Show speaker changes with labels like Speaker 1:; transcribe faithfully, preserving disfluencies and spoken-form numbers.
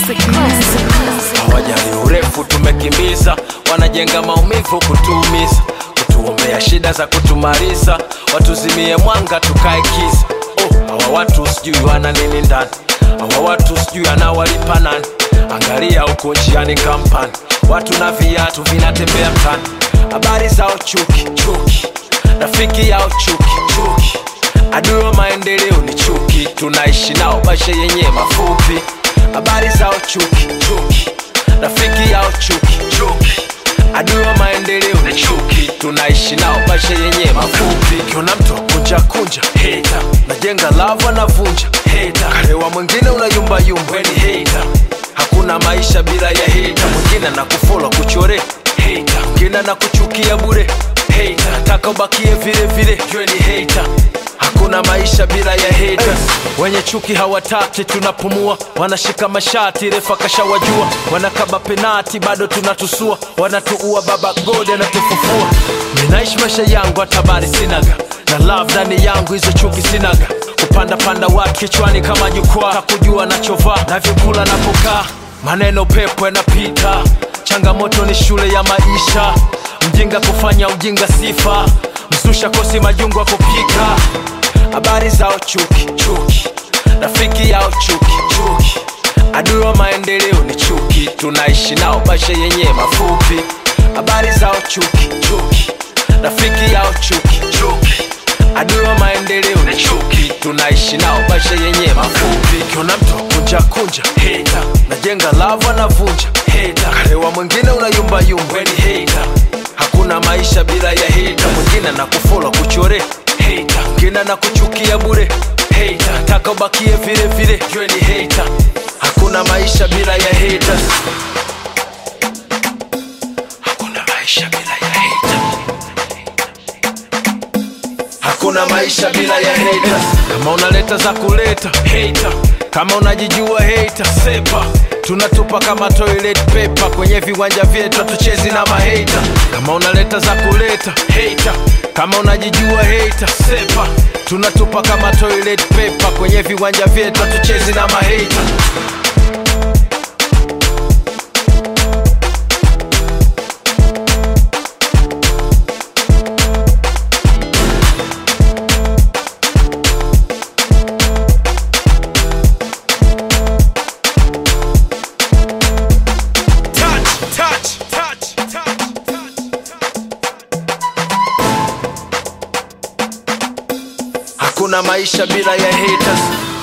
Speaker 1: Hawajali urefu tumekimbiza, wanajenga maumivu kutuumiza, kutuombea shida za kutumaliza, watuzimie mwanga tukae kisa. Oh, hawa watu sijui wana nini ndani, hawa watu sijui anawalipa nani. Angalia huko njiani kampani, watu na viatu vinatembea mtani. Habari zao chuki, chuki, rafiki yao chuki, chuki, adui wa maendeleo ni chuki. Tunaishi nao maisha yenye mafupi. Habari zao chuki, chuki, rafiki yao chuki, chuki, adui wa maendeleo ni chuki. Tunaishi nao maisha yenye mafupi. Kiona mtu kunja kunja hater, najenga lava na vunja hater, karewa mwingine unayumba yumba ni hater. Hakuna maisha bila ya hater. Mwingine na kufollow kuchore hater, mwingine na kuchukia bure hater. Nataka ubakie vile vile yeye ni hater. Hakuna maisha bila ya haters. Wenye chuki hawataki tunapumua, wanashika mashati refa kashawajua, wanakaba penati bado tunatusua, wanatuua baba God anatufufua. Ninaishi maisha yangu hatabari sinaga, na love ndani yangu hizo chuki sinaga. Kupanda panda watu kichwani kama jukwaa, takujua nachovaa na vyakula napokaa. Maneno pepo yanapita, changamoto ni shule ya maisha. Mjinga kufanya ujinga sifa, msusha kosi majungu kupika. Habari zao chuki, chuki, rafiki yao chuki, chuki, adui wa maendeleo ni chuki. Tunaishi nao maisha yenye mafupi. Habari zao chuki, chuki, rafiki yao chuki, chuki, adui wa maendeleo ni chuki. Tunaishi nao maisha yenye mafupi. Kiona mtu kunja kunja hater, najenga lava na vunja hater, karewa mwingine unayumba yumba ni hater. Hakuna maisha bila ya hater. Mwingine na kufollow kuchore hater, mwingine na kuchukia bure hater. Nataka ubakie vile vile yeye ni hater. Hakuna maisha bila ya haters. Hakuna maisha bila ya hater. Hakuna maisha bila ya haters. Kama unaleta za kuleta hater, kama unajijua hater sepa. Tunatupa kama toilet paper kwenye viwanja vyetu, tuchezi na mahater. Kama unaleta za kuleta hater, kama unajijua hater sepa. Tunatupa kama toilet paper kwenye viwanja vyetu, tuchezi na mahater. Hakuna maisha bila ya haters.